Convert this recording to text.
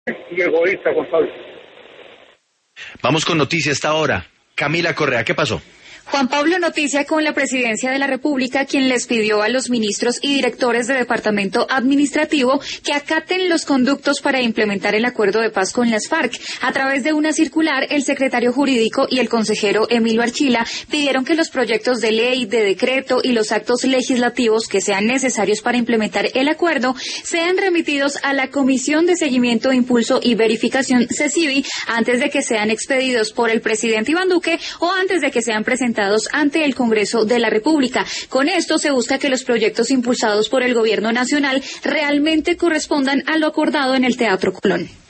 y egoísta, Juan Pablo. Vamos con noticias hasta ahora. Camila Correa, ¿qué pasó? Juan Pablo, noticia con la Presidencia de la República, quien les pidió a los ministros y directores de departamento administrativo que acaten los conductos para implementar el acuerdo de paz con las FARC. A través de una circular, el secretario jurídico y el consejero Emilio Archila pidieron que los proyectos de ley, de decreto y los actos legislativos que sean necesarios para implementar el acuerdo sean remitidos a la Comisión de Seguimiento, Impulso y Verificación CECIVI antes de que sean expedidos por el presidente Iván Duque o antes de que sean presentados ante el Congreso de la República. Con esto se busca que los proyectos impulsados por el Gobierno Nacional realmente correspondan a lo acordado en el Teatro Colón.